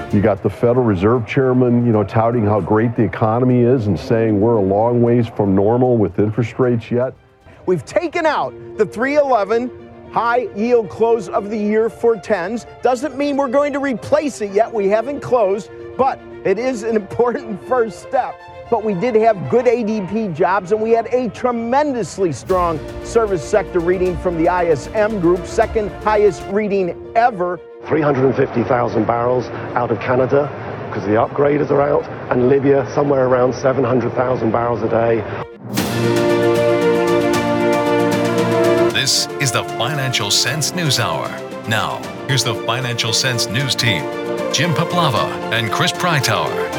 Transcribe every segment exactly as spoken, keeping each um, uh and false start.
You got the Federal Reserve Chairman, you know, touting how great the economy is and saying we're a long ways from normal with interest rates yet. We've taken out the three eleven high yield close of the year for tens. Doesn't mean we're going to replace it yet. We haven't closed, but it is an important first step. But we did have good A D P jobs, and we had a tremendously strong service sector reading from the I S M group, second highest reading ever. three hundred fifty thousand barrels out of Canada because the upgraders are out, and Libya somewhere around seven hundred thousand barrels a day. This is the Financial Sense News Hour. Now, here's the Financial Sense News team, Jim Paplava and Chris Prytower.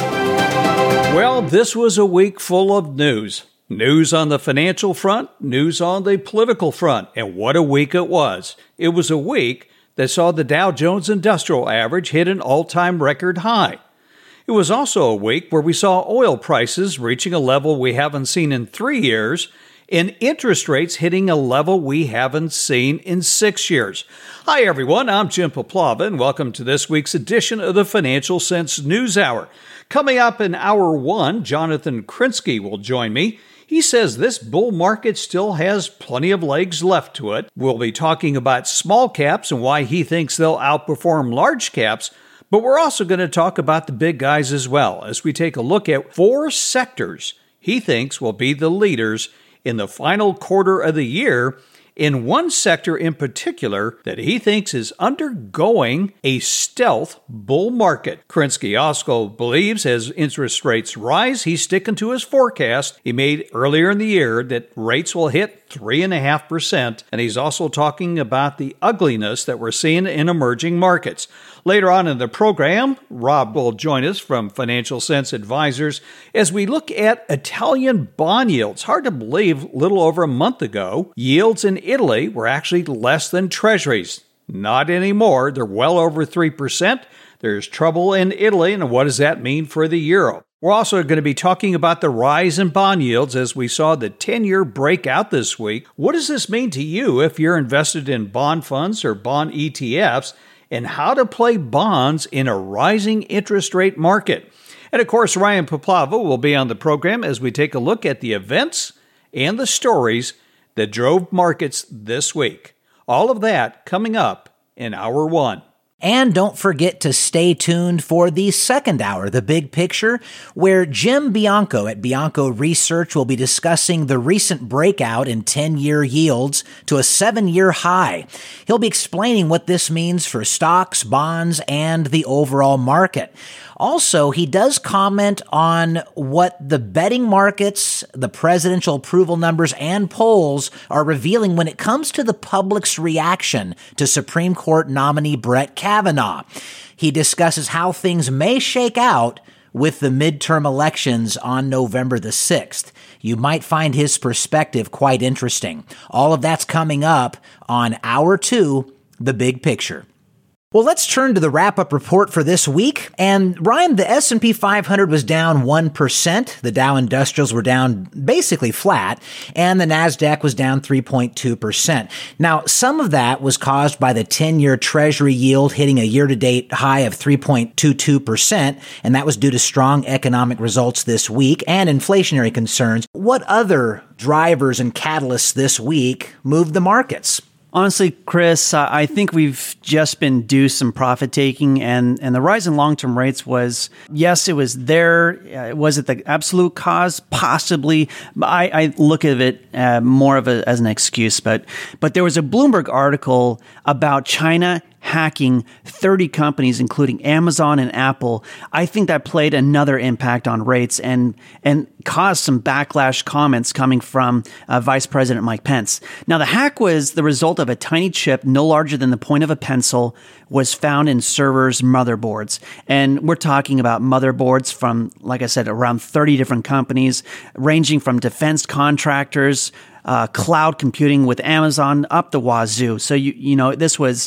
Well, this was a week full of news. News on the financial front, news on the political front, and what a week it was. It was a week that saw the Dow Jones Industrial Average hit an all-time record high. It was also a week where we saw oil prices reaching a level we haven't seen in three years and interest rates hitting a level we haven't seen in six years. Hi, everyone. I'm Jim Paplava, and welcome to this week's edition of the Financial Sense News Hour. Coming up in Hour one, Jonathan Krinsky will join me. He says this bull market still has plenty of legs left to it. We'll be talking about small caps and why he thinks they'll outperform large caps, but we're also going to talk about the big guys as well as we take a look at four sectors he thinks will be the leaders in the final quarter of the year, in one sector in particular that he thinks is undergoing a stealth bull market. Krinsky also believes as interest rates rise, he's sticking to his forecast he made earlier in the year that rates will hit three point five percent, and he's also talking about the ugliness that we're seeing in emerging markets. Later on in the program, Rob will join us from Financial Sense Advisors as we look at Italian bond yields. Hard to believe, a little over a month ago, yields in Italy were actually less than treasuries. Not anymore. They're well over three percent. There's trouble in Italy, and what does that mean for the euro? We're also going to be talking about the rise in bond yields as we saw the ten-year break out this week. What does this mean to you if you're invested in bond funds or bond E T Fs, and how to play bonds in a rising interest rate market? And of course, Ryan Paplava will be on the program as we take a look at the events and the stories that drove markets this week. All of that coming up in Hour one. And don't forget to stay tuned for the second hour, The Big Picture, where Jim Bianco at Bianco Research will be discussing the recent breakout in ten-year yields to a seven-year high. He'll be explaining what this means for stocks, bonds, and the overall market. Also, he does comment on what the betting markets, the presidential approval numbers, and polls are revealing when it comes to the public's reaction to Supreme Court nominee Brett Kavanaugh. He discusses how things may shake out with the midterm elections on November the sixth. You might find his perspective quite interesting. All of that's coming up on Hour two, The Big Picture. Well, let's turn to the wrap-up report for this week. And Ryan, the S and P five hundred was down one percent. The Dow Industrials were down basically flat, and the NASDAQ was down three point two percent. Now, some of that was caused by the ten-year Treasury yield hitting a year-to-date high of three point two two percent, and that was due to strong economic results this week and inflationary concerns. What other drivers and catalysts this week moved the markets? Honestly, Chris, uh, I think we've just been due some profit taking, and, and the rise in long-term rates was, yes, it was there. Uh, was it the absolute cause? Possibly. I, I look at it uh, more of a, as an excuse, but but there was a Bloomberg article about China hacking thirty companies, including Amazon and Apple. I think that played another impact on rates and and caused some backlash comments coming from uh, Vice President Mike Pence. Now, the hack was the result of a tiny chip no larger than the point of a pencil was found in servers' motherboards. And we're talking about motherboards from, like I said, around thirty different companies, ranging from defense contractors, uh, cloud computing with Amazon, up the wazoo. So, you you know, this was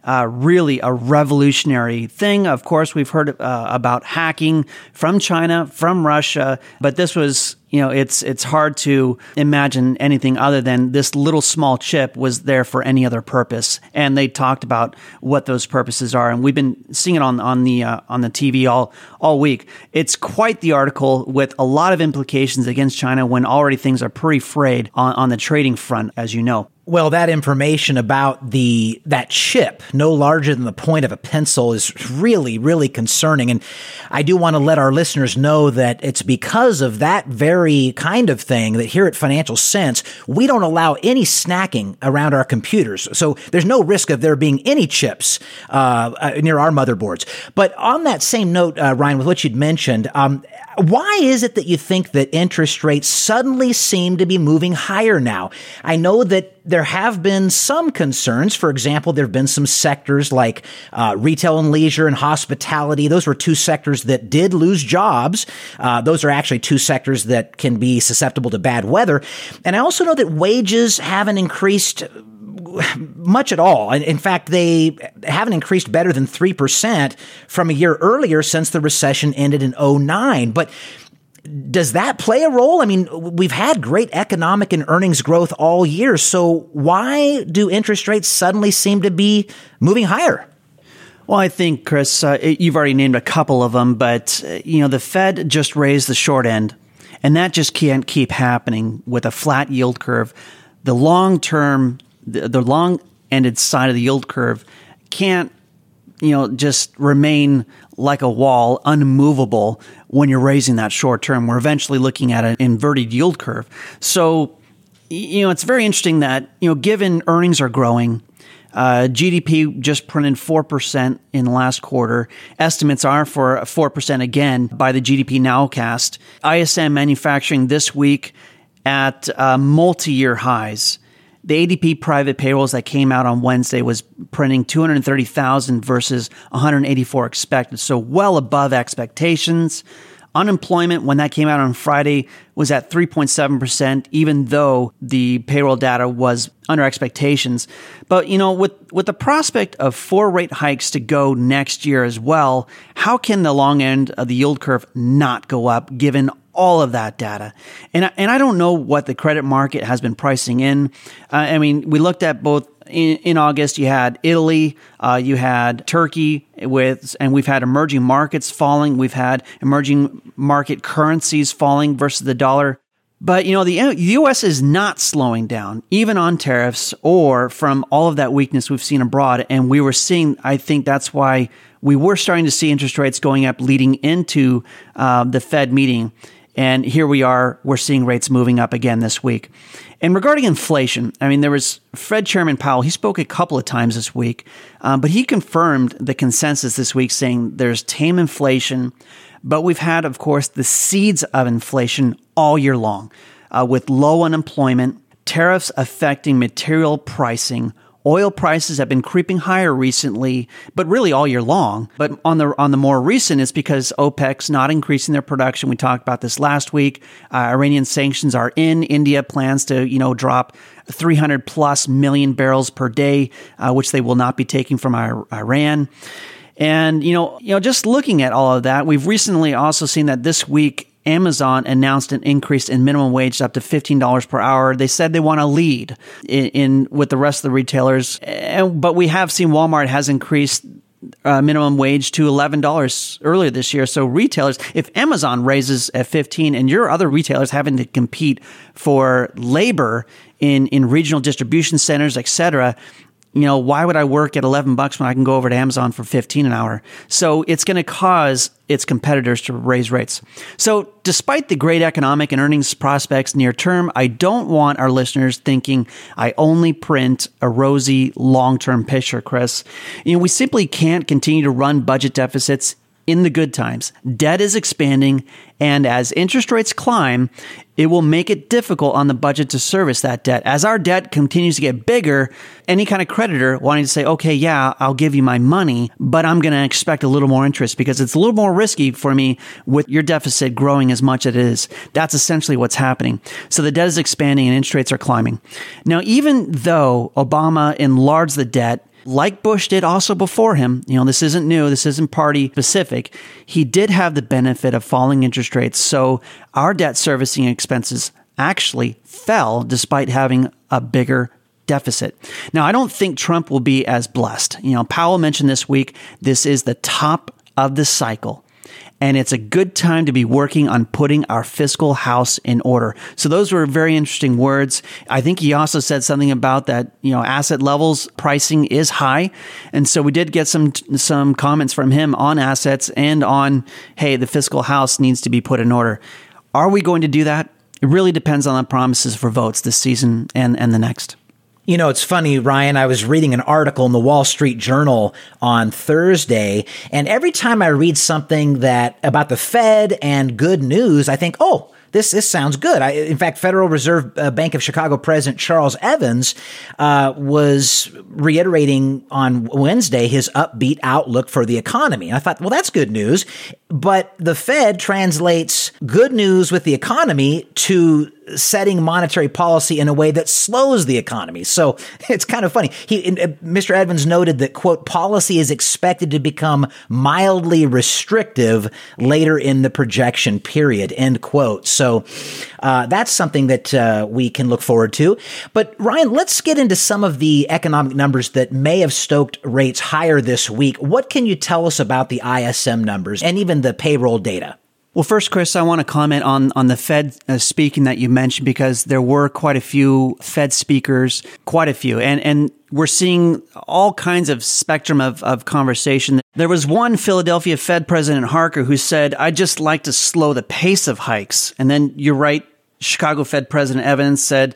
uh, really a revolutionary thing. Of course, we've heard uh, about hacking from China, from Russia, but this was, you know, it's it's hard to imagine anything other than this little small chip was there for any other purpose. And they talked about what those purposes are, and we've been seeing it on on the uh, on the T V all all week. It's quite the article with a lot of implications against China when already things are pretty frayed on, on the trading front, as you know. Well, that information about the that chip, no larger than the point of a pencil, is really, really concerning. And I do want to let our listeners know that it's because of that very kind of thing that here at Financial Sense, we don't allow any snacking around our computers. So there's no risk of there being any chips uh, near our motherboards. But on that same note, uh, Ryan, with what you'd mentioned, um, why is it that you think that interest rates suddenly seem to be moving higher now? I know that there have been some concerns. For example, there have been some sectors like uh, retail and leisure and hospitality. Those were two sectors that did lose jobs. Uh, those are actually two sectors that can be susceptible to bad weather. And I also know that wages haven't increased much at all. In fact, they haven't increased better than three percent from a year earlier since the recession ended in oh nine. But does that play a role? I mean, we've had great economic and earnings growth all year. So why do interest rates suddenly seem to be moving higher? Well, I think, Chris, uh, you've already named a couple of them, but, uh, you know, the Fed just raised the short end, and that just can't keep happening with a flat yield curve. The long-term The, the long-ended side of the yield curve can't, you know, just remain like a wall, unmovable when you're raising that short term. We're eventually looking at an inverted yield curve. So, you know, it's very interesting that, you know, given earnings are growing, uh, G D P just printed four percent in the last quarter. Estimates are for four percent again by the G D P Nowcast. I S M manufacturing this week at uh, multi-year highs. The A D P private payrolls that came out on Wednesday was printing two hundred thirty thousand versus one hundred eighty-four expected, so well above expectations. Unemployment, when that came out on Friday, was at three point seven percent, even though the payroll data was under expectations. But, you know, with, with the prospect of four rate hikes to go next year as well, how can the long end of the yield curve not go up given all of that data? And, and I don't know what the credit market has been pricing in. Uh, I mean, we looked at both in, in August, you had Italy, uh, you had Turkey with, and we've had emerging markets falling. We've had emerging market currencies falling versus the dollar. But, you know, the U S is not slowing down, even on tariffs or from all of that weakness we've seen abroad. And we were seeing, I think that's why we were starting to see interest rates going up leading into uh, the Fed meeting. And here we are, we're seeing rates moving up again this week. And regarding inflation, I mean, there was Fed Chairman Powell, he spoke a couple of times this week, um, but he confirmed the consensus this week saying there's tame inflation, but we've had, of course, the seeds of inflation all year long, uh, with low unemployment, tariffs affecting material pricing. Oil prices have been creeping higher recently, but really all year long. But on the on the more recent, it's because OPEC's not increasing their production. We talked about this last week. Uh, Iranian sanctions are in. India plans to, you know, drop three hundred plus million barrels per day, uh, which they will not be taking from Iran. And, you know, you know, just looking at all of that, we've recently also seen that this week, Amazon announced an increase in minimum wage up to fifteen dollars per hour. They said they want to lead in, in with the rest of the retailers. And, but we have seen Walmart has increased uh, minimum wage to eleven dollars earlier this year. So retailers, if Amazon raises at fifteen dollars and your other retailers having to compete for labor in, in regional distribution centers, et cetera, you know, why would I work at eleven bucks when I can go over to Amazon for fifteen an hour? So it's going to cause its competitors to raise rates. So despite the great economic and earnings prospects near term, I don't want our listeners thinking I only print a rosy long-term picture, Chris. You know, we simply can't continue to run budget deficits in the good times. Debt is expanding, and as interest rates climb, it will make it difficult on the budget to service that debt. As our debt continues to get bigger, any kind of creditor wanting to say, okay, yeah, I'll give you my money, but I'm going to expect a little more interest because it's a little more risky for me with your deficit growing as much as it is. That's essentially what's happening. So the debt is expanding and interest rates are climbing. Now, even though Obama enlarged the debt, like Bush did also before him, you know, this isn't new, this isn't party specific. He did have the benefit of falling interest rates. So our debt servicing expenses actually fell despite having a bigger deficit. Now, I don't think Trump will be as blessed. You know, Powell mentioned this week, this is the top of the cycle. And it's a good time to be working on putting our fiscal house in order. So those were very interesting words. I think he also said something about that, you know, asset levels pricing is high. And so we did get some some comments from him on assets and on, hey, the fiscal house needs to be put in order. Are we going to do that? It really depends on the promises for votes this season and, and the next. You know, it's funny, Ryan, I was reading an article in the Wall Street Journal on Thursday, and every time I read something that about the Fed and good news, I think, oh, This this sounds good. I, in fact, Federal Reserve uh, Bank of Chicago President Charles Evans uh, was reiterating on Wednesday his upbeat outlook for the economy. And I thought, well, that's good news. But the Fed translates good news with the economy to setting monetary policy in a way that slows the economy. So it's kind of funny. He, uh, Mister Evans noted that, quote, policy is expected to become mildly restrictive later in the projection period, end quote. So uh, that's something that uh, we can look forward to. But Ryan, let's get into some of the economic numbers that may have stoked rates higher this week. What can you tell us about the I S M numbers and even the payroll data? Well, first, Chris, I want to comment on, on the Fed uh, speaking that you mentioned, because there were quite a few Fed speakers, quite a few, and, and we're seeing all kinds of spectrum of, of conversation. There was one Philadelphia Fed President Harker who said, I'd just like to slow the pace of hikes. And then you're right, Chicago Fed President Evans said,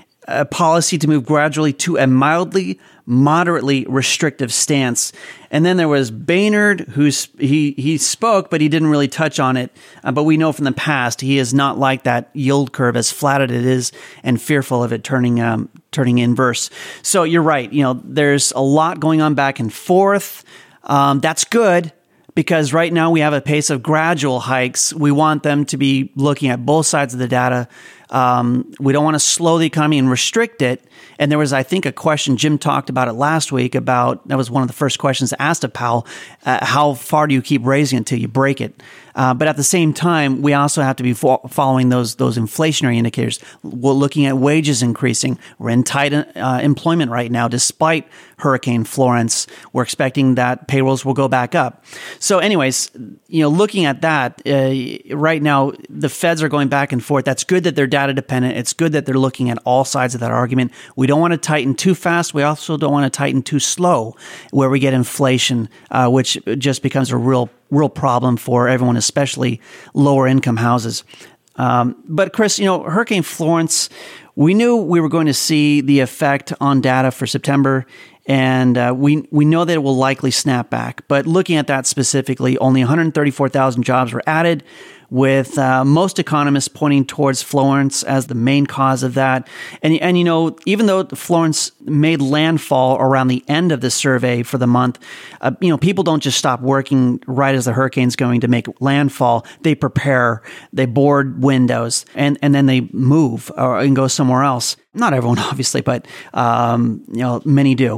a policy to move gradually to a mildly, moderately restrictive stance. And then there was Boehnert, who's he he spoke, but he didn't really touch on it. Uh, but we know from the past he is not like that yield curve, as flat as it is, and fearful of it turning um, turning inverse. So you're right. You know, there's a lot going on back and forth. Um, that's good, because right now we have a pace of gradual hikes. We want them to be looking at both sides of the data. Um, we don't want to slow the economy and restrict it. And there was, I think, a question, Jim talked about it last week, about, that was one of the first questions asked of Powell, uh, how far do you keep raising it until you break it? Uh, but at the same time, we also have to be fo- following those those inflationary indicators. We're looking at wages increasing. We're in tight uh, employment right now, despite Hurricane Florence. We're expecting that payrolls will go back up. So anyways, you know, looking at that, uh, right now, the Feds are going back and forth. That's good that they're data dependent. It's good that they're looking at all sides of that argument. We don't want to tighten too fast. We also don't want to tighten too slow, where we get inflation, uh, which just becomes a real real problem for everyone, especially lower income houses. Um, but Chris, you know, Hurricane Florence, we knew we were going to see the effect on data for September, and uh, we we know that it will likely snap back. But looking at that specifically, only one hundred thirty-four thousand jobs were added, with uh, most economists pointing towards Florence as the main cause of that. And, and you know, even though Florence made landfall around the end of the survey for the month, uh, you know, people don't just stop working right as the hurricane's going to make landfall. They prepare, they board windows, and, and then they move or, and go somewhere else. Not everyone, obviously, but um, you know, many do.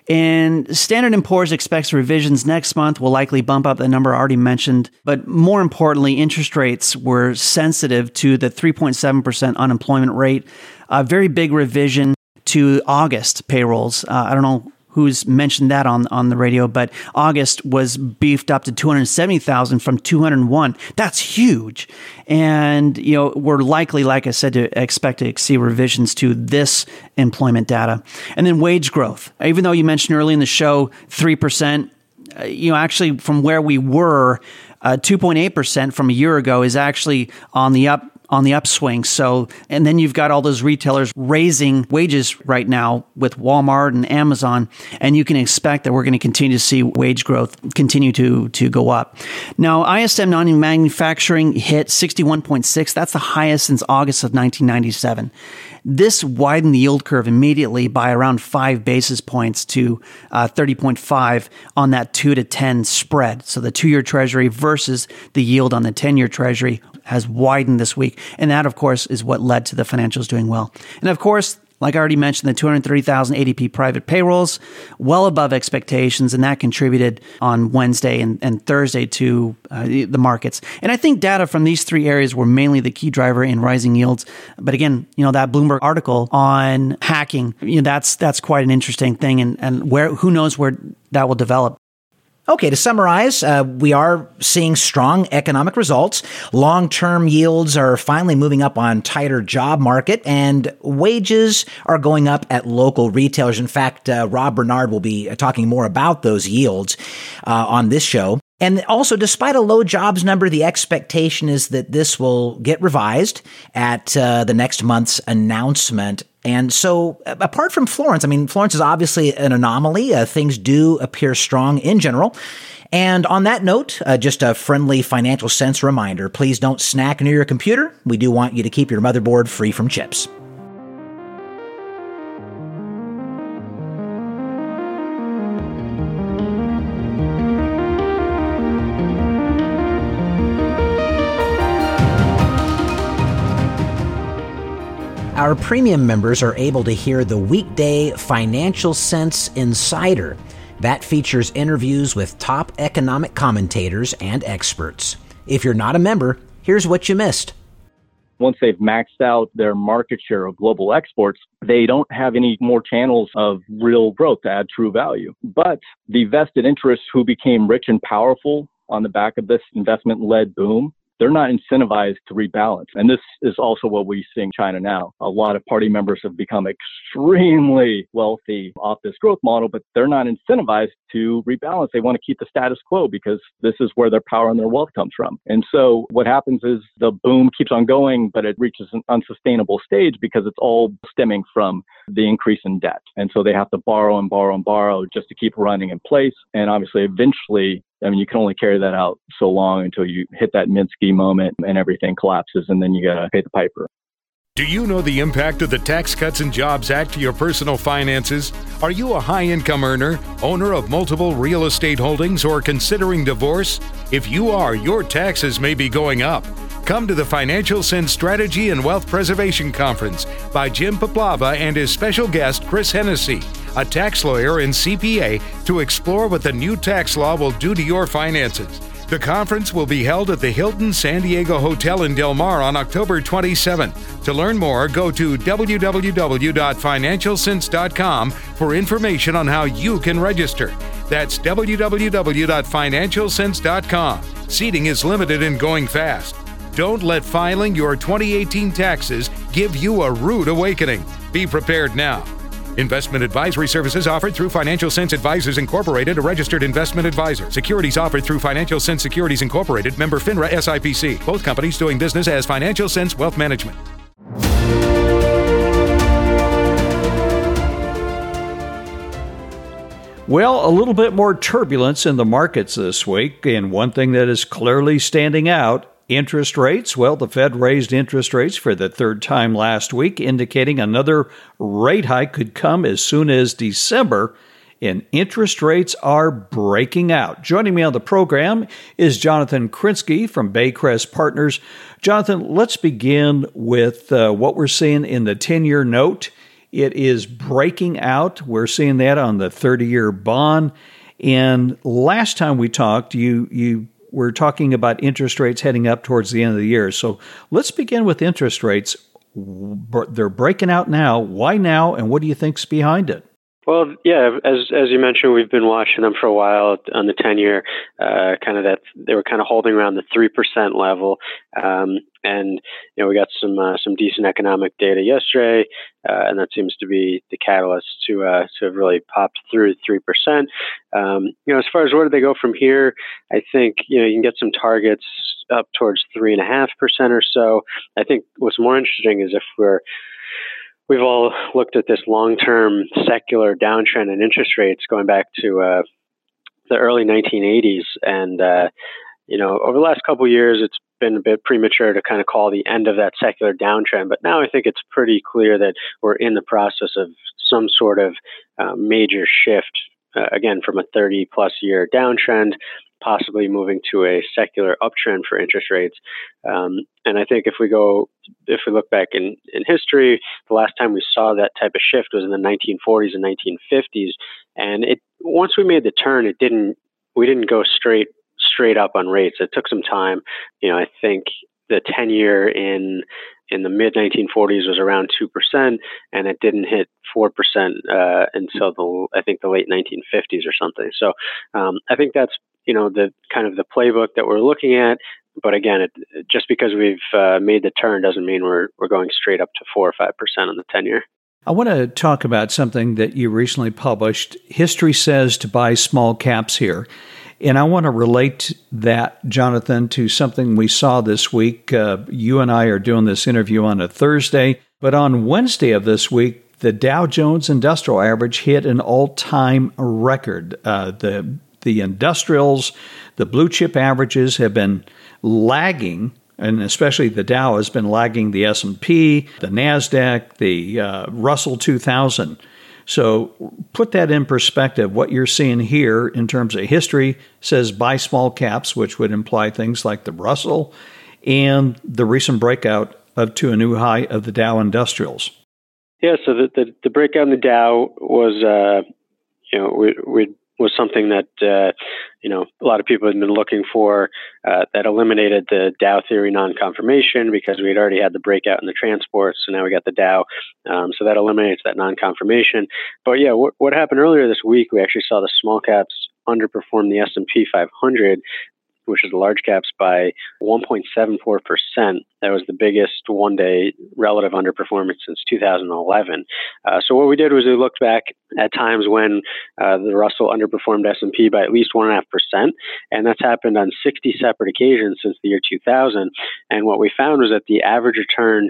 And Standard and Poor's expects revisions next month will likely bump up the number I already mentioned. But more importantly, interest rates were sensitive to the three point seven percent unemployment rate. A very big revision to August payrolls. Uh, I don't know who's mentioned that on, on the radio, but August was beefed up to two hundred seventy thousand from two hundred one. That's huge. And, you know, we're likely, like I said, to expect to see revisions to this employment data. And then wage growth. Even though you mentioned early in the show, three percent, uh, you know, actually from where we were, uh, two point eight percent from a year ago is actually on the up on the upswing. So, and then you've got all those retailers raising wages right now with Walmart and Amazon, and you can expect that we're going to continue to see wage growth continue to, to go up. Now, I S M non-manufacturing hit sixty-one point six. That's the highest since August of nineteen ninety-seven. This widened the yield curve immediately by around five basis points to uh, thirty point five on that two to ten spread. So the two-year Treasury versus the yield on the ten-year Treasury has widened this week. And that, of course, is what led to the financials doing well. And of course, Like I already mentioned, the two hundred thirty thousand A D P private payrolls, well above expectations, and that contributed on Wednesday and, and Thursday to uh, the markets. And I think data from these three areas were mainly the key driver in rising yields. But again, you know, that Bloomberg article on hacking, you know, that's that's quite an interesting thing, and and where who knows where that will develop. Okay, to summarize, uh, we are seeing strong economic results. Long-term yields are finally moving up on tighter job market, and wages are going up at local retailers. In fact, uh, Rob Bernard will be talking more about those yields uh, on this show. And also, despite a low jobs number, the expectation is that this will get revised at uh, the next month's announcement. And so, apart from Florence, I mean, Florence is obviously an anomaly. Uh, things do appear strong in general. And on that note, uh, just a friendly financial sense reminder, please don't snack near your computer. We do want you to keep your motherboard free from chips. Our premium members are able to hear the weekday Financial Sense Insider. That features interviews with top economic commentators and experts. If you're not a member, here's what you missed. Once they've maxed out their market share of global exports, they don't have any more channels of real growth to add true value. But the vested interests who became rich and powerful on the back of this investment-led boom, they're not incentivized to rebalance. And this is also what we see in China now. A lot of party members have become extremely wealthy off this growth model, but they're not incentivized to rebalance. They want to keep the status quo because this is where their power and their wealth comes from. And so what happens is the boom keeps on going, but it reaches an unsustainable stage because it's all stemming from the increase in debt. And so they have to borrow and borrow and borrow just to keep running in place. And obviously, eventually, I mean, you can only carry that out so long until you hit that Minsky moment and everything collapses, and then you got to pay the piper. Do you know the impact of the Tax Cuts and Jobs Act to your personal finances? Are you a high-income earner, owner of multiple real estate holdings, or considering divorce? If you are, your taxes may be going up. Come to the Financial Sense Strategy and Wealth Preservation Conference by Jim Paplava and his special guest, Chris Hennessy, a tax lawyer and C P A, to explore what the new tax law will do to your finances. The conference will be held at the Hilton San Diego Hotel in Del Mar on October twenty-seventh. To learn more, go to w w w dot financial sense dot com for information on how you can register. That's w w w dot financial sense dot com. Seating is limited and going fast. Don't let filing your twenty eighteen taxes give you a rude awakening. Be prepared now. Investment advisory services offered through Financial Sense Advisors Incorporated, a registered investment advisor. Securities offered through Financial Sense Securities Incorporated, member FINRA S I P C. Both companies doing business as Financial Sense Wealth Management. Well, a little bit more turbulence in the markets this week, and one thing that is clearly standing out, interest rates. Well, the Fed raised interest rates for the third time last week, indicating another rate hike could come as soon as December, and interest rates are breaking out. Joining me on the program is Jonathan Krinsky from Baycrest Partners. Jonathan, let's begin with uh, what we're seeing in the ten-year note. It is breaking out. We're seeing that on the thirty-year bond. And last time we talked, you you We're talking about interest rates heading up towards the end of the year. So let's begin with interest rates. They're breaking out now. Why now, and what do you think's behind it? Well, yeah, as as you mentioned, we've been watching them for a while on the ten-year. Uh, kind of that they were kind of holding around the three percent level, um, and you know we got some uh, some decent economic data yesterday, uh, and that seems to be the catalyst to uh, to have really popped through three percent. Um, you know, as far as where do they go from here, I think you know you can get some targets up towards three and a half percent or so. I think what's more interesting is if we're We've all looked at this long-term secular downtrend in interest rates going back to uh, the early nineteen eighties. And, uh, you know, over the last couple of years, it's been a bit premature to kind of call the end of that secular downtrend. But now I think it's pretty clear that we're in the process of some sort of uh, major shift, uh, again, from a thirty-plus year downtrend, possibly moving to a secular uptrend for interest rates. Um, and I think if we go, if we look back in, in history, the last time we saw that type of shift was in the nineteen forties and nineteen fifties. And it once we made the turn, it didn't, we didn't go straight straight up on rates. It took some time. You know, I think the ten year in in the mid nineteen forties was around two percent, and it didn't hit four percent uh, until the I think the late nineteen fifties or something. So um, I think that's you know the kind of the playbook that we're looking at. But again, it, just because we've uh, made the turn doesn't mean we're we're going straight up to four or five percent on the ten year. I want to talk about something that you recently published. History says to buy small caps here. And I want to relate that, Jonathan, to something we saw this week. Uh, you and I are doing this interview on a Thursday, but on Wednesday of this week, the Dow Jones Industrial Average hit an all-time record. Uh, the the industrials, the blue chip averages have been lagging, and especially the Dow has been lagging the S and P, the NASDAQ, the uh, Russell two thousand. So put that in perspective. What you're seeing here in terms of history says buy small caps, which would imply things like the Russell and the recent breakout of to a new high of the Dow Industrials. Yeah, so the the, the breakout in the Dow was, uh, you know, we we was something that, uh, you know, a lot of people had been looking for, uh, that eliminated the Dow theory non-confirmation because we had already had the breakout in the transport. So now we got the Dow. Um, so that eliminates that non-confirmation. But yeah, what, what happened earlier this week, we actually saw the small caps underperform the S and P five hundred, which is the large caps, by one point seven four percent. That was the biggest one-day relative underperformance since two thousand eleven. Uh, so what we did was we looked back at times when uh, the Russell underperformed S and P by at least one point five percent, and that's happened on sixty separate occasions since the year two thousand. And what we found was that the average return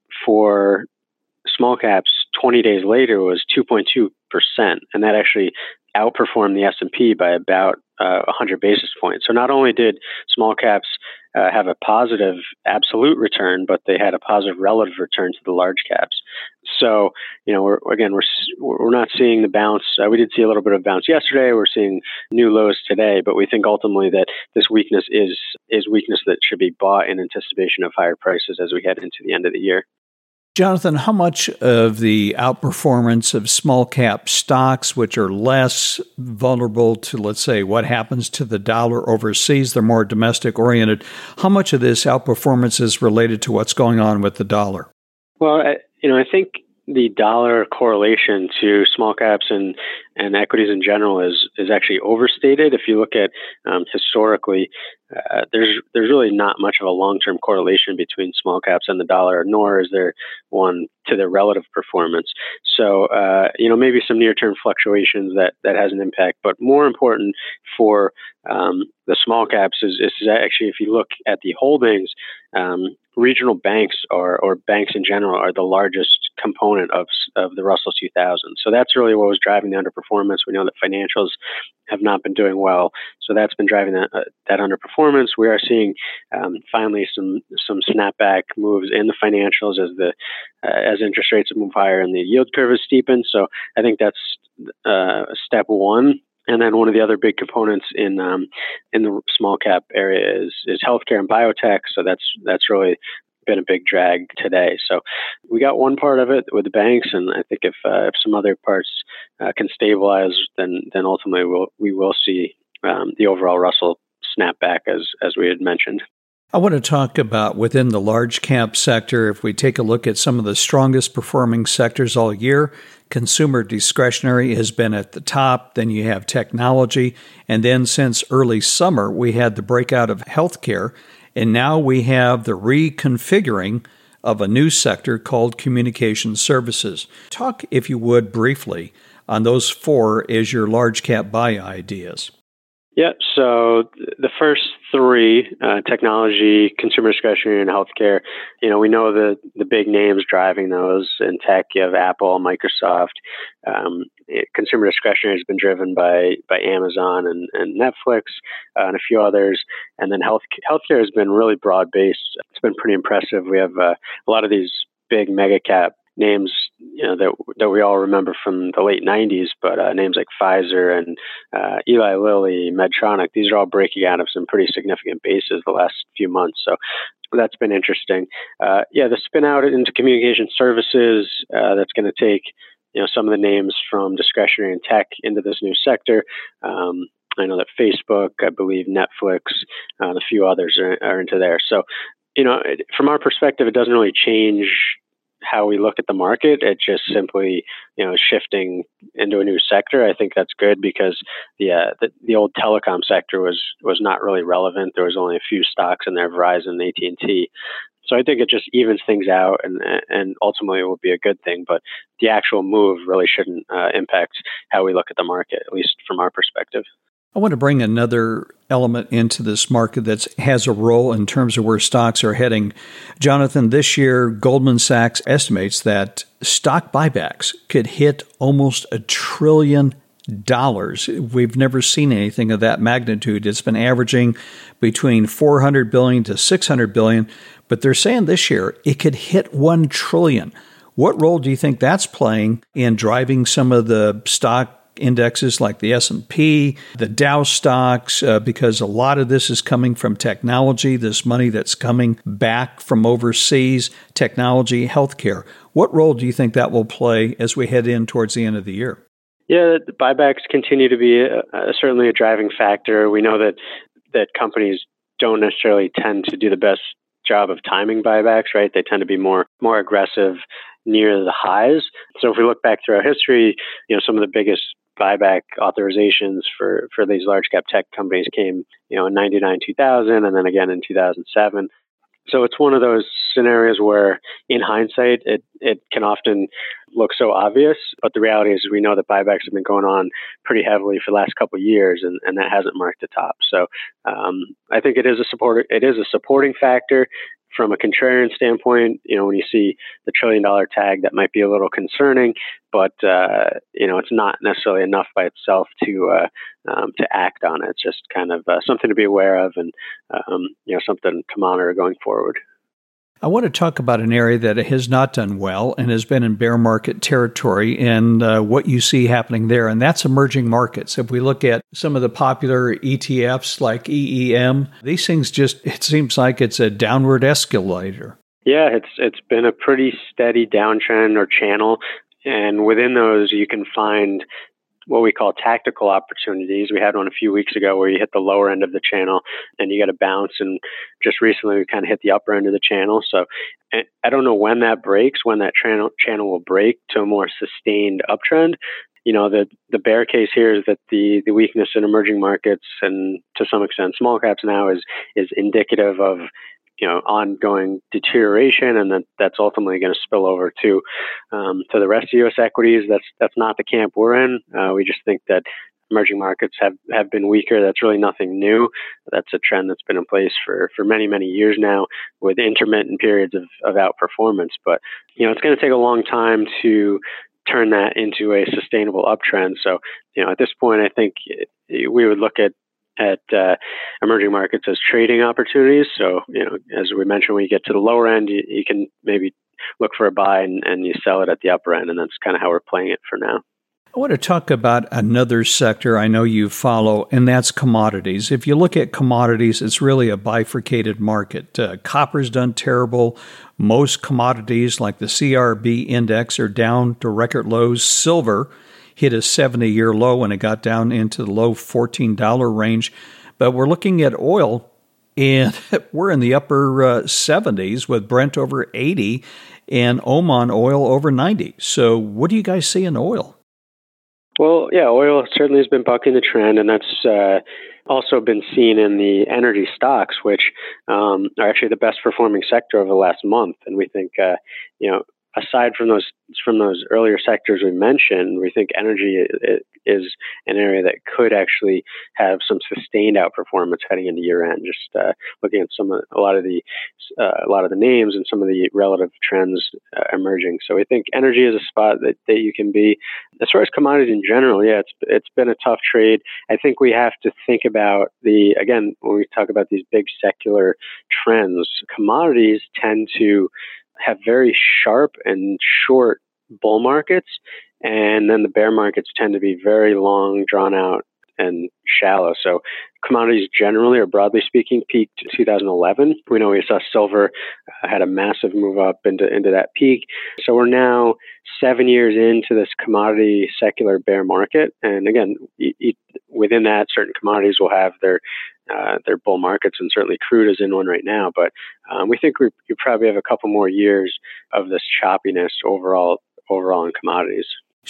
for small caps twenty days later was two point two percent, and that actually outperformed the S and P by about uh, one hundred basis points. So not only did small caps uh, have a positive absolute return, but they had a positive relative return to the large caps. So, you know, we're, again, we're we're not seeing the bounce. Uh, we did see a little bit of bounce yesterday. We're seeing new lows today, but we think ultimately that this weakness is is weakness that should be bought in anticipation of higher prices as we head into the end of the year. Jonathan, how much of the outperformance of small cap stocks, which are less vulnerable to, let's say, what happens to the dollar overseas, they're more domestic oriented, how much of this outperformance is related to what's going on with the dollar? Well, I, you know, I think the dollar correlation to small caps and, and equities in general is is actually overstated. If you look at um, historically, uh, there's there's really not much of a long-term correlation between small caps and the dollar, nor is there one to their relative performance. So, uh, you know, maybe some near-term fluctuations that, that has an impact, but more important for um, the small caps is, is actually, if you look at the holdings, um, regional banks or, or banks in general are the largest component of of the Russell two thousand. So that's really what was driving the underperformance. We know that financials have not been doing well, so that's been driving that uh, that underperformance. We are seeing um, finally some some snapback moves in the financials as the uh, as interest rates move higher and the yield curve is steepened. So I think that's uh, step one. And then one of the other big components in um, in the small cap area is is healthcare and biotech. So that's that's really been a big drag today. So we got one part of it with the banks, and I think if uh, if some other parts uh, can stabilize, then then ultimately we'll we will see um, the overall Russell snap back as as we had mentioned. I want to talk about within the large cap sector. If we take a look at some of the strongest performing sectors all year, consumer discretionary has been at the top. Then you have technology. And then since early summer, we had the breakout of healthcare. And now we have the reconfiguring of a new sector called communication services. Talk, if you would, briefly on those four as your large cap buy ideas. Yeah, so the first three, uh, technology, consumer discretionary, and healthcare, you know, we know the, the big names driving those. In tech, you have Apple, Microsoft. Um, it, consumer discretionary has been driven by by Amazon and, and Netflix uh, and a few others. And then health healthcare has been really broad-based. It's been pretty impressive. We have uh, a lot of these big mega cap names, you know, that that we all remember from the late nineties, but uh, names like Pfizer and uh, Eli Lilly, Medtronic, these are all breaking out of some pretty significant bases the last few months. So that's been interesting. Uh, yeah, the spin out into communication services, uh, that's going to take, you know, some of the names from discretionary and tech into this new sector. Um, I know that Facebook, I believe Netflix, uh, and a few others are, are into there. So, you know, it, from our perspective, it doesn't really change how we look at the market. It just simply, you know, shifting into a new sector. I think that's good because the, uh, the the old telecom sector was was not really relevant. There was only a few stocks in there, Verizon, A T and T. So I think it just evens things out, and and ultimately it will be a good thing. But the actual move really shouldn't uh, impact how we look at the market, at least from our perspective. I want to bring another element into this market that has a role in terms of where stocks are heading. Jonathan, this year, Goldman Sachs estimates that stock buybacks could hit almost a trillion dollars. We've never seen anything of that magnitude. It's been averaging between four hundred billion dollars to six hundred billion dollars, but they're saying this year it could hit one trillion dollars. What role do you think that's playing in driving some of the stock indexes like the S and P, the Dow stocks, uh, because a lot of this is coming from technology, this money that's coming back from overseas, technology, healthcare. What role do you think that will play as we head in towards the end of the year? Yeah, the buybacks continue to be a, a, certainly a driving factor. We know that that companies don't necessarily tend to do the best job of timing buybacks, right? They tend to be more more aggressive near the highs. So if we look back through our history, you know, some of the biggest buyback authorizations for, for these large cap tech companies came, you know, in ninety-nine, two thousand, and then again in two thousand seven. So it's one of those scenarios where in hindsight, it, it can often look so obvious, but the reality is we know that buybacks have been going on pretty heavily for the last couple of years, and, and that hasn't marked the top. So um, I think it is a support, it is a supporting factor. From a contrarian standpoint, you know, when you see the trillion dollar tag, that might be a little concerning, but, uh, you know, it's not necessarily enough by itself to, uh, um, to act on it. It's just kind of uh, something to be aware of and, um, you know, something to monitor going forward. I want to talk about an area that has not done well and has been in bear market territory and uh, what you see happening there, and that's emerging markets. If we look at some of the popular E T Fs like E E M, these things just, it seems like it's a downward escalator. Yeah, it's it's been a pretty steady downtrend or channel, and within those you can find what we call tactical opportunities. We had one a few weeks ago where you hit the lower end of the channel and you get a bounce. And just recently we kind of hit the upper end of the channel. So I don't know when that breaks, when that channel channel will break to a more sustained uptrend. You know, the, the bear case here is that the, the weakness in emerging markets and to some extent small caps now is, is indicative of, you know, ongoing deterioration, and that that's ultimately going to spill over to um, to the rest of U S equities. That's that's not the camp we're in. Uh, we just think that emerging markets have, have been weaker. That's really nothing new. That's a trend that's been in place for, for many, many years now with intermittent periods of, of outperformance. But, you know, it's going to take a long time to turn that into a sustainable uptrend. So, you know, at this point, I think we would look at at uh, emerging markets as trading opportunities. So, you know, as we mentioned, when you get to the lower end, you, you can maybe look for a buy and, and you sell it at the upper end. And that's kind of how we're playing it for now. I want to talk about another sector I know you follow, and that's commodities. If you look at commodities, it's really a bifurcated market. Uh, copper's done terrible. Most commodities like the C R B index are down to record lows. Silver hit a seventy-year low and it got down into the low fourteen dollars range. But we're looking at oil, and we're in the upper uh, seventies with Brent over eighty and Oman oil over ninety. So what do you guys see in oil? Well, yeah, oil certainly has been bucking the trend, and that's uh, also been seen in the energy stocks, which um, are actually the best performing sector over the last month. And we think, uh, you know, aside from those from those earlier sectors we mentioned, we think energy is an area that could actually have some sustained outperformance heading into year end. Just uh, looking at some of, a lot of the uh, a lot of the names and some of the relative trends uh, emerging. So we think energy is a spot that, that you can be. As far as commodities in general, yeah, it's it's been a tough trade. I think we have to think about the again when we talk about these big secular trends. Commodities tend to have very sharp and short bull markets, and then the bear markets tend to be very long, drawn out, and shallow. So commodities generally, or broadly speaking, peaked in two thousand eleven. We know we saw silver uh, had a massive move up into, into that peak. So we're now seven years into this commodity secular bear market. And again, e- e- within that, certain commodities will have their uh, their bull markets, and certainly crude is in one right now. But um, we think we, we probably have a couple more years of this choppiness overall overall in commodities.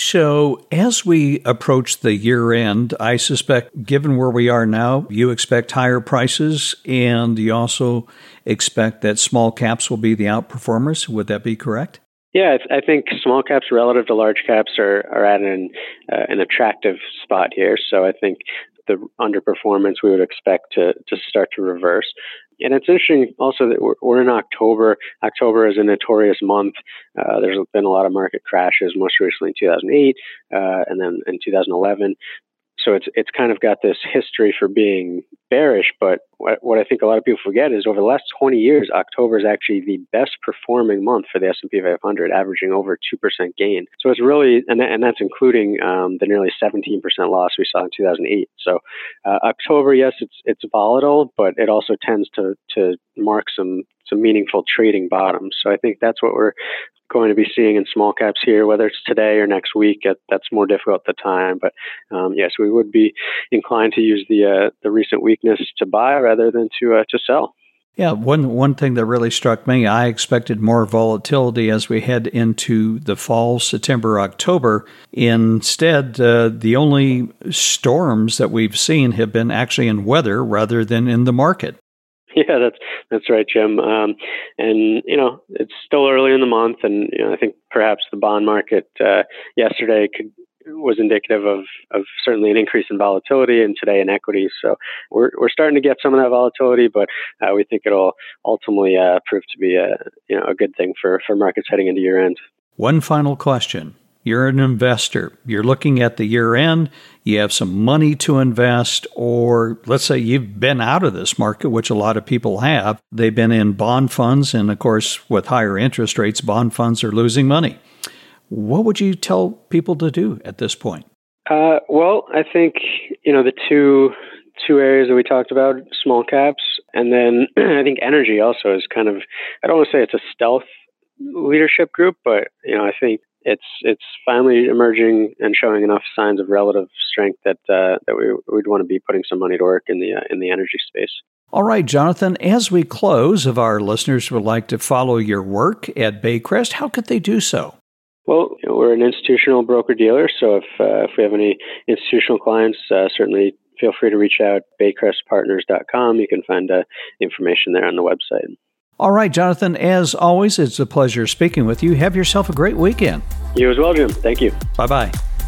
So as we approach the year end, I suspect, given where we are now, you expect higher prices, and you also expect that small caps will be the outperformers. Would that be correct? Yeah, I think small caps relative to large caps are, are at an, uh, an attractive spot here. So I think the underperformance we would expect to, to start to reverse. And it's interesting also that we're, we're in October. October is a notorious month. Uh, there's been a lot of market crashes, most recently in two thousand eight, uh, and then in two thousand eleven. So it's it's kind of got this history for being bearish. But what, what I think a lot of people forget is over the last twenty years, October is actually the best performing month for the S and P five hundred, averaging over two percent gain. So it's really, and, that, and that's including um, the nearly seventeen percent loss we saw in two thousand eight. So uh, October, yes, it's it's volatile, but it also tends to to mark some some meaningful trading bottoms. So I think that's what we're going to be seeing in small caps here, whether it's today or next week. That's more difficult at the time. But um, yes, we would be inclined to use the uh, the recent weakness to buy rather than to uh, to sell. Yeah, one one thing that really struck me, I expected more volatility as we head into the fall, September, October. Instead, uh, the only storms that we've seen have been actually in weather rather than in the market. Yeah, that's that's right, Jim. Um, and you know, it's still early in the month, and you know, I think perhaps the bond market uh, yesterday could, was indicative of of certainly an increase in volatility, and today in equities. So we're we're starting to get some of that volatility, but uh, we think it'll ultimately uh, prove to be a you know a good thing for for markets heading into year end. One final question. You're an investor. You're looking at the year end. You have some money to invest, or let's say you've been out of this market, which a lot of people have. They've been in bond funds, and of course, with higher interest rates, bond funds are losing money. What would you tell people to do at this point? Uh, well, I think you know the two two areas that we talked about, small caps, and then I think energy also is kind of, I don't want to say it's a stealth leadership group, but you know I think it's it's finally emerging and showing enough signs of relative strength that uh, that we would want to be putting some money to work in the uh, in the energy space. All right, Jonathan, as we close, if our listeners would like to follow your work at Baycrest, how could they do so? Well, you know, we're an institutional broker-dealer, so if uh, if we have any institutional clients, uh, certainly feel free to reach out, baycrest partners dot com. You can find uh, information there on the website. All right, Jonathan, as always, it's a pleasure speaking with you. Have yourself a great weekend. You as well, Jim. Thank you. Bye-bye.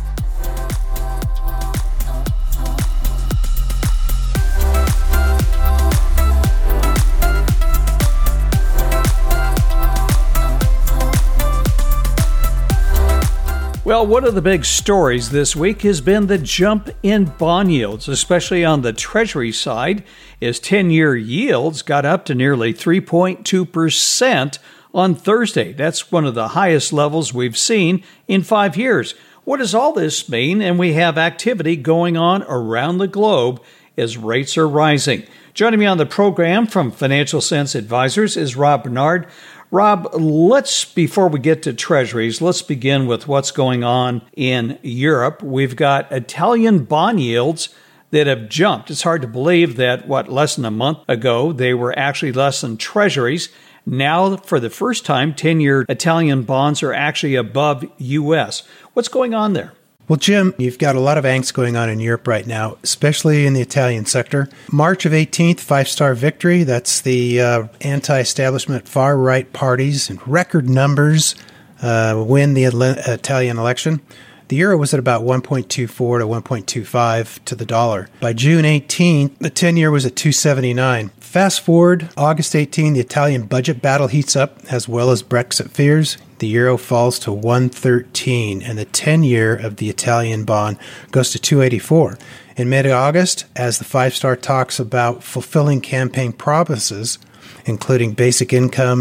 Well, one of the big stories this week has been the jump in bond yields, especially on the Treasury side, as ten-year yields got up to nearly three point two percent on Thursday. That's one of the highest levels we've seen in five years. What does all this mean? And we have activity going on around the globe as rates are rising. Joining me on the program from Financial Sense Advisors is Rob Bernard. Rob, let's, before we get to treasuries, let's begin with what's going on in Europe. We've got Italian bond yields that have jumped. It's hard to believe that, what, less than a month ago, they were actually less than treasuries. Now, for the first time, ten-year Italian bonds are actually above U S. What's going on there? Well, Jim, you've got a lot of angst going on in Europe right now, especially in the Italian sector. March of eighteenth, five-star victory. That's the uh, anti-establishment far-right parties in record numbers uh, win the ele- Italian election. The euro was at about one point two four to one point two five to the dollar. By June eighteenth, the ten-year was at two seventy-nine. Fast forward, August eighteenth, the Italian budget battle heats up, as well as Brexit fears. The euro falls to one thirteen, and the ten-year of the Italian bond goes to two eighty-four. In mid-August, as the five-star talks about fulfilling campaign promises, including basic income,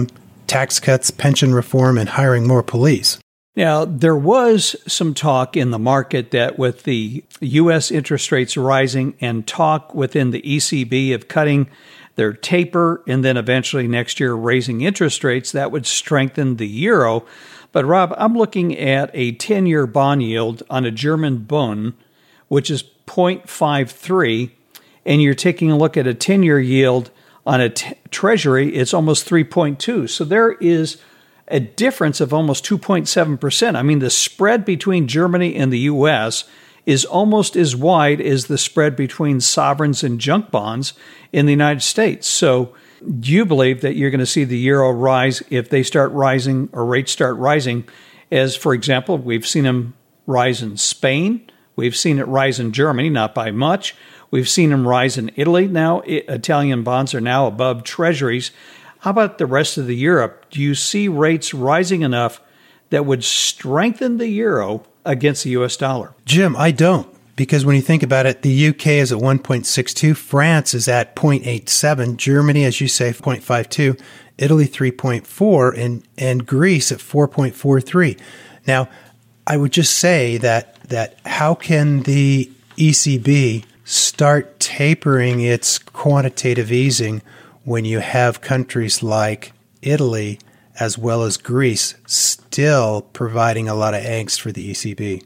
tax cuts, pension reform, and hiring more police. Now, there was some talk in the market that with the U S interest rates rising and talk within the E C B of cutting their taper and then eventually next year raising interest rates, that would strengthen the euro. But Rob, I'm looking at a ten-year bond yield on a German Bund, which is zero point five three, and you're taking a look at a ten-year yield on a t- treasury, it's almost three point two. So there is a difference of almost two point seven percent. I mean, the spread between Germany and the U S is almost as wide as the spread between sovereigns and junk bonds in the United States. So do you believe that you're going to see the euro rise if they start rising or rates start rising? As, for example, we've seen them rise in Spain. We've seen it rise in Germany, not by much. We've seen them rise in Italy. Now, Italian bonds are now above treasuries. How about the rest of the Europe? Do you see rates rising enough that would strengthen the euro against the U S dollar? Jim, I don't. Because when you think about it, the U K is at one point six two, France is at zero point eight seven, Germany, as you say, zero point five two, Italy three point four, and, and Greece at four point four three. Now, I would just say that that how can the E C B start tapering its quantitative easing when you have countries like Italy as well as Greece still providing a lot of angst for the E C B?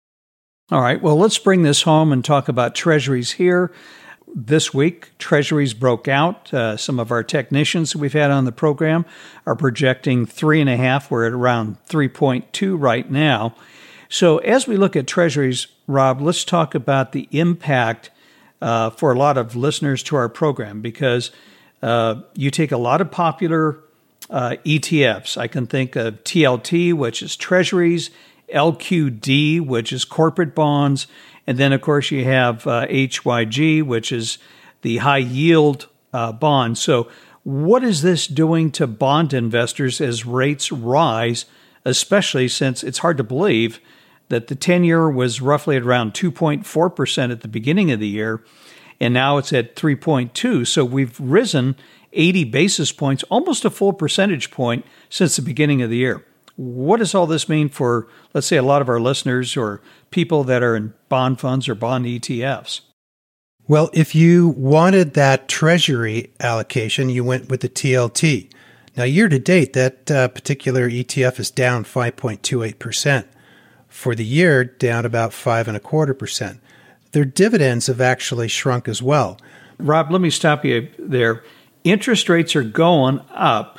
All right, well, let's bring this home and talk about treasuries here. This week, treasuries broke out. Uh, some of our technicians we've had on the program are projecting three and a half. We're at around three point two right now. So as we look at treasuries, Rob, let's talk about the impact uh, for a lot of listeners to our program, because uh, you take a lot of popular uh, E T Fs. I can think of T L T, which is treasuries, L Q D, which is corporate bonds, and then, of course, you have uh, H Y G, which is the high-yield uh, bond. So what is this doing to bond investors as rates rise, especially since it's hard to believe that the ten-year was roughly at around two point four percent at the beginning of the year, and now it's at three point two. So we've risen eighty basis points, almost a full percentage point since the beginning of the year. What does all this mean for, let's say, a lot of our listeners or people that are in bond funds or bond E T Fs? Well, if you wanted that treasury allocation, you went with the T L T. Now, year to date, that uh, particular E T F is down five point two eight percent. For the year, down about five and a quarter percent. Their dividends have actually shrunk as well. Rob, let me stop you there. Interest rates are going up.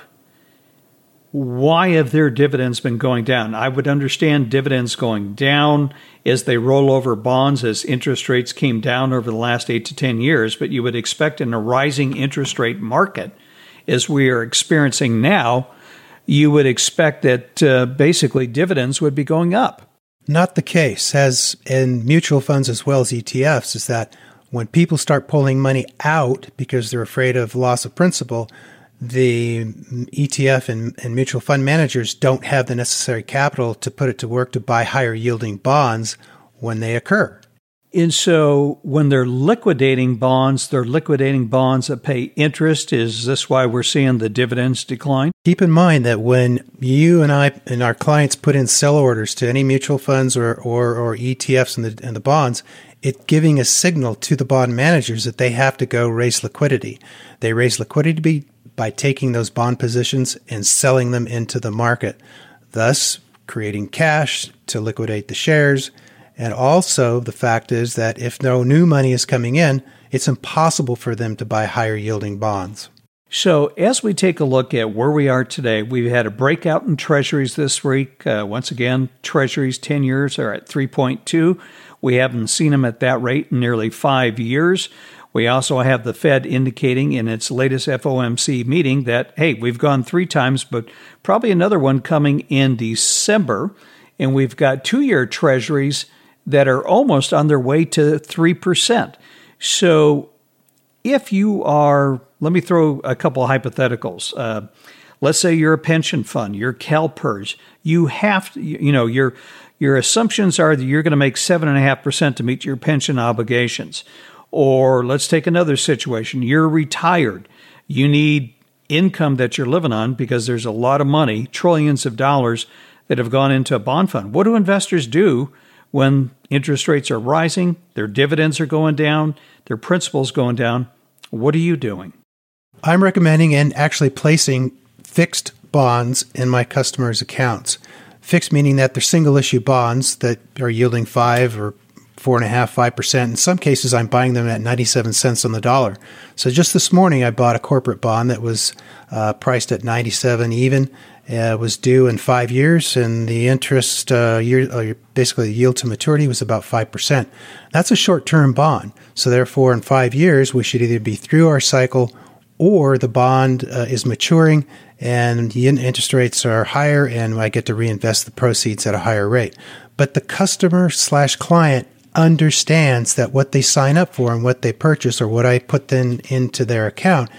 Why have their dividends been going down? I would understand dividends going down as they roll over bonds as interest rates came down over the last eight to ten years, but you would expect in a rising interest rate market, as we are experiencing now, you would expect that uh, basically dividends would be going up. Not the case, as in mutual funds as well as E T Fs, is that when people start pulling money out because they're afraid of loss of principal, the E T F and, and mutual fund managers don't have the necessary capital to put it to work to buy higher yielding bonds when they occur. And so when they're liquidating bonds, they're liquidating bonds that pay interest. Is this why we're seeing the dividends decline? Keep in mind that when you and I and our clients put in sell orders to any mutual funds or, or, or E T Fs and the, and the bonds, it's giving a signal to the bond managers that they have to go raise liquidity. They raise liquidity by taking those bond positions and selling them into the market, thus creating cash to liquidate the shares. And also the fact is that if no new money is coming in, it's impossible for them to buy higher yielding bonds. So as we take a look at where we are today, we've had a breakout in treasuries this week. Uh, once again, treasuries ten years are at three point two. We haven't seen them at that rate in nearly five years. We also have the Fed indicating in its latest F O M C meeting that, hey, we've gone three times, but probably another one coming in December. And we've got two-year treasuries that are almost on their way to three percent. So if you are, let me throw a couple of hypotheticals. Uh, let's say you're a pension fund, you're CalPERS. You have to, you know, your your assumptions are that you're going to make seven point five percent to meet your pension obligations. Or let's take another situation. You're retired. You need income that you're living on because there's a lot of money, trillions of dollars that have gone into a bond fund. What do investors do when interest rates are rising, their dividends are going down, their principal's going down? What are you doing? I'm recommending and actually placing fixed bonds in my customers' accounts. Fixed meaning that they're single issue bonds that are yielding five or four and a half, five percent. In some cases, I'm buying them at ninety-seven cents on the dollar. So just this morning, I bought a corporate bond that was uh, priced at ninety-seven even. Uh, was due in five years, and the interest uh, year, uh, basically the yield to maturity was about five percent. That's a short-term bond. So therefore, in five years, we should either be through our cycle or the bond uh, is maturing and the interest rates are higher and I get to reinvest the proceeds at a higher rate. But the customer slash client understands that what they sign up for and what they purchase or what I put then into their account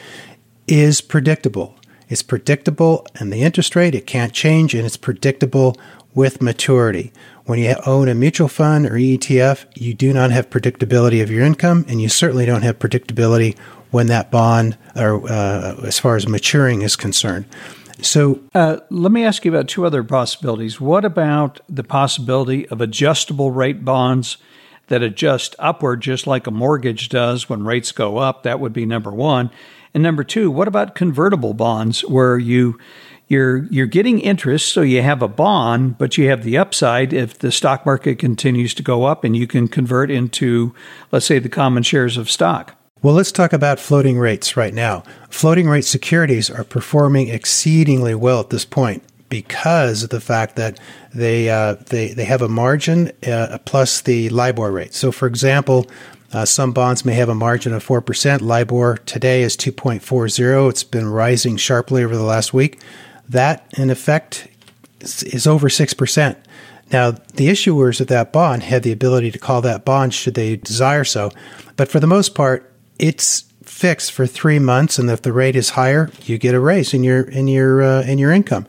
is predictable. It's predictable and the interest rate, it can't change, and it's predictable with maturity. When you own a mutual fund or E T F, you do not have predictability of your income, and you certainly don't have predictability when that bond, or uh, as far as maturing is concerned. So uh, let me ask you about two other possibilities. What about the possibility of adjustable rate bonds that adjust upward just like a mortgage does when rates go up? That would be number one. And number two, what about convertible bonds where you you're you're getting interest, so you have a bond, but you have the upside if the stock market continues to go up and you can convert into, let's say, the common shares of stock? Well, let's talk about floating rates right now. Floating rate securities are performing exceedingly well at this point because of the fact that they uh, they they have a margin uh, plus the LIBOR rate. So, for example, uh, some bonds may have a margin of four percent. LIBOR today is two point four zero. It's been rising sharply over the last week. That, in effect, is, is over six percent. Now, the issuers of that bond have the ability to call that bond should they desire so. But for the most part, it's fixed for three months, and if the rate is higher, you get a raise in your in your uh, in your income.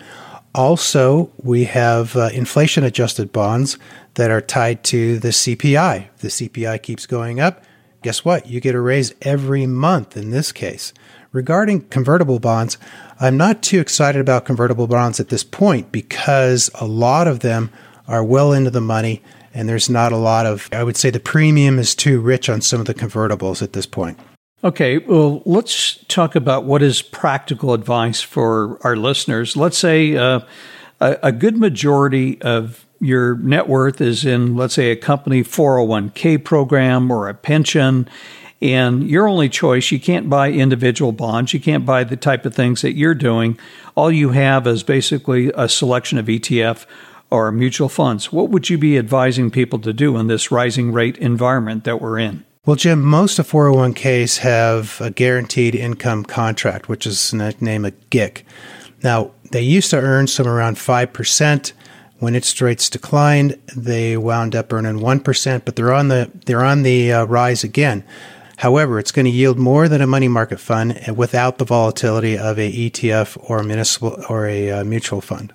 Also, we have uh, inflation-adjusted bonds that are tied to the C P I. If the C P I keeps going up, guess what? You get a raise every month in this case. Regarding convertible bonds, I'm not too excited about convertible bonds at this point because a lot of them are well into the money, and there's not a lot of, I would say the premium is too rich on some of the convertibles at this point. Okay, well, let's talk about what is practical advice for our listeners. Let's say uh, a, a good majority of your net worth is in, let's say, a company four oh one k program or a pension, and your only choice, you can't buy individual bonds, you can't buy the type of things that you're doing. All you have is basically a selection of E T F or mutual funds. What would you be advising people to do in this rising rate environment that we're in? Well, Jim, most of four oh one k's have a guaranteed income contract, which is named a G I C. Now, they used to earn some around five percent. When interest rates declined, they wound up earning one percent, but they're on the they're on the uh, rise again. However, it's going to yield more than a money market fund without the volatility of a E T F or a municipal or a uh, mutual fund.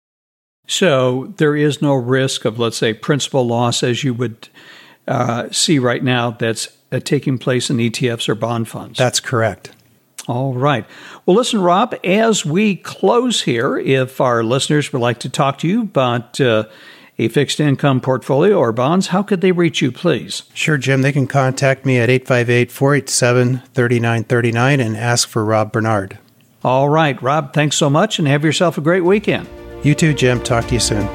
So there is no risk of, let's say, principal loss as you would uh, see right now that's uh, taking place in E T Fs or bond funds. That's correct. All right. Well, listen, Rob, as we close here, if our listeners would like to talk to you about uh, a fixed income portfolio or bonds, how could they reach you, please? Sure, Jim. They can contact me at eight five eight, four eight seven, three nine three nine and ask for Rob Bernard. All right, Rob, thanks so much and have yourself a great weekend. You too, Jim. Talk to you soon.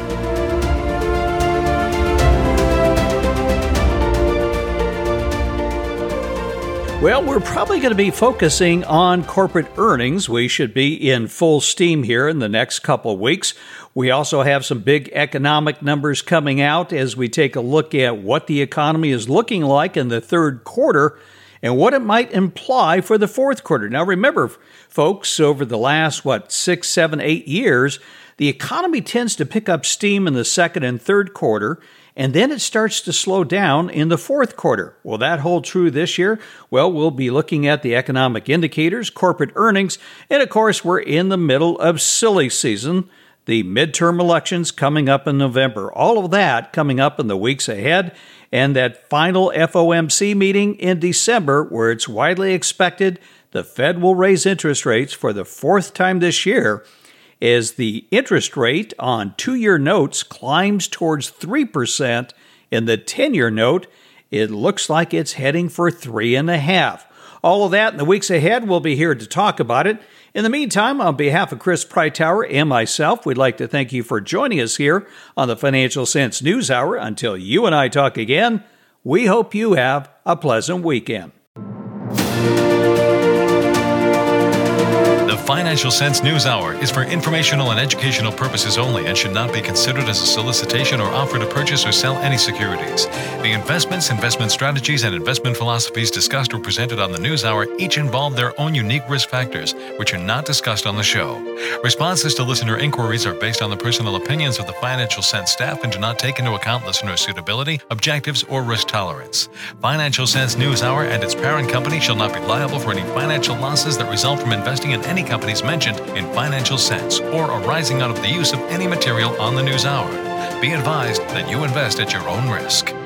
Well, we're probably going to be focusing on corporate earnings. We should be in full steam here in the next couple of weeks. We also have some big economic numbers coming out as we take a look at what the economy is looking like in the third quarter and what it might imply for the fourth quarter. Now, remember, folks, over the last, what, six, seven, eight years, the economy tends to pick up steam in the second and third quarter, and then it starts to slow down in the fourth quarter. Will that hold true this year? Well, we'll be looking at the economic indicators, corporate earnings, and of course, we're in the middle of silly season. the midterm elections coming up in November. All of that coming up in the weeks ahead, and that final F O M C meeting in December, where it's widely expected the Fed will raise interest rates for the fourth time this year, as the interest rate on two-year notes climbs towards three percent. In the ten-year note, it looks like it's heading for three point five. All of that in the weeks ahead. We'll be here to talk about it. In the meantime, on behalf of Chris Preitower and myself, we'd like to thank you for joining us here on the Financial Sense News Hour. Until you and I talk again, we hope you have a pleasant weekend. The Financial Sense News Hour is for informational and educational purposes only and should not be considered as a solicitation or offer to purchase or sell any securities. The investments, investment strategies, and investment philosophies discussed or presented on the News Hour each involve their own unique risk factors, which are not discussed on the show. Responses to listener inquiries are based on the personal opinions of the Financial Sense staff and do not take into account listener suitability, objectives, or risk tolerance. Financial Sense News Hour and its parent company shall not be liable for any financial losses that result from investing in any companies mentioned in Financial Sense or arising out of the use of any material on the News Hour. Be advised that you invest at your own risk.